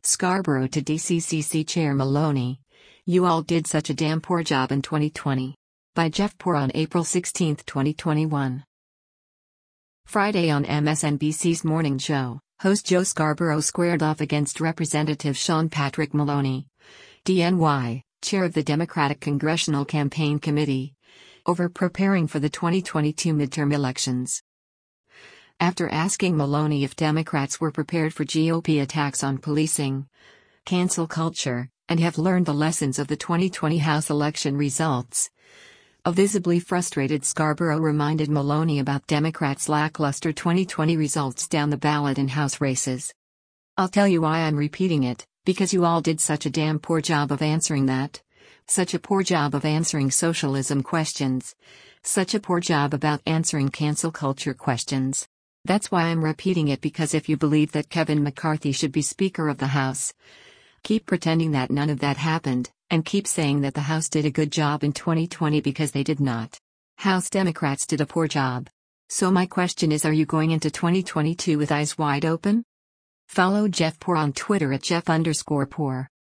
Scarborough to DCCC Chair Maloney. You all did such a damn poor job in 2020. By Jeff Poor on April 16, 2021. Friday on MSNBC's Morning Joe, host Joe Scarborough squared off against Representative Sean Patrick Maloney, DNY, chair of the Democratic Congressional Campaign Committee, over preparing for the 2022 midterm elections. After asking Maloney if Democrats were prepared for GOP attacks on policing, cancel culture, and have learned the lessons of the 2020 House election results, a visibly frustrated Scarborough reminded Maloney about Democrats' lackluster 2020 results down the ballot in House races. I'll tell you why I'm repeating it, because you all did such a damn poor job of answering that. Such a poor job of answering socialism questions. Such a poor job about answering cancel culture questions. That's why I'm repeating it, because if you believe that Kevin McCarthy should be Speaker of the House, keep pretending that none of that happened, and keep saying that the House did a good job in 2020 because they did not. House Democrats did a poor job. So my question is, are you going into 2022 with eyes wide open? Follow Jeff Poor on Twitter at Jeff_Poor.